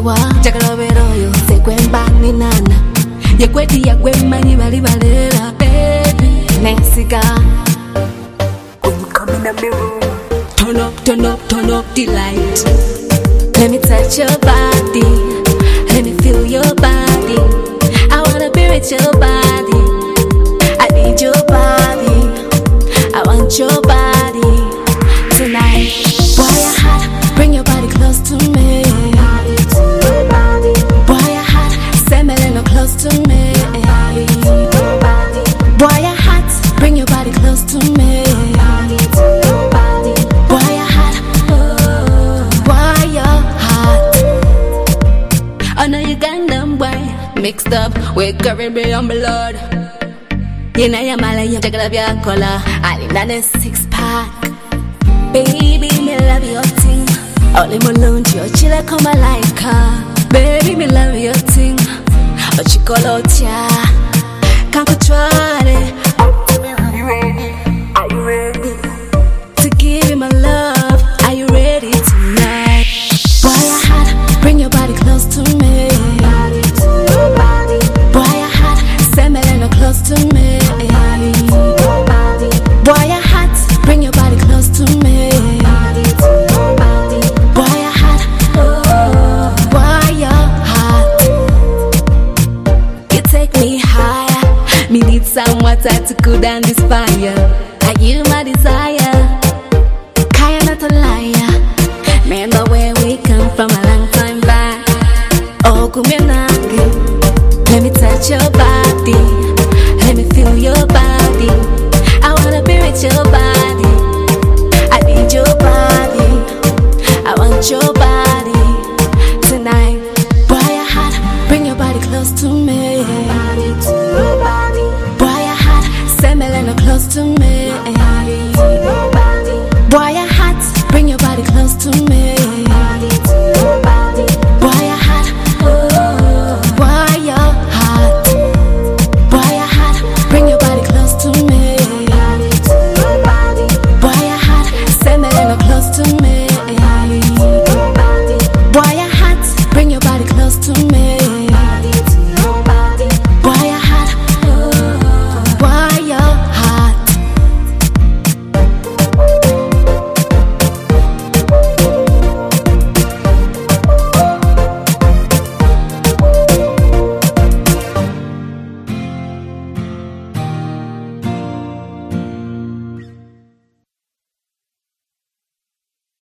wa Jagala beroyo Se kwemba ni nana Ye kweti ya kwemba ni bali balela Baby Nesiga When you come in the room Turn up, turn up, turn up the light Let me touch your body Let me feel your body I wanna be with your body I need your body I want your body Tonight Boy you're hot Bring your body close to me Boy you're hot Say me no close to me Boy you're hot Bring your body close to me Boy you're hot Boy you're hot I know you Gundam boy Mixed up with Caribbean blood You know you're Malay, take love your color I live in a 6-pack Baby, me love your thing Only my lunch, your chile come like her Baby, me love your thing But you call out ya Can't control it Are you ready? Are you ready? To give you my love Are you ready tonight? Boy, you're hot Bring your body close to me Boy, you're hot Say me no close to me Boy, you're hot Bring your body close to me Boy, you're hot Boy, you're hot You take me higher Me need some water to cool down this fire Are you my desire? Kaya not a liar Remember where we come from a long time back Oh, come here now Let me touch your body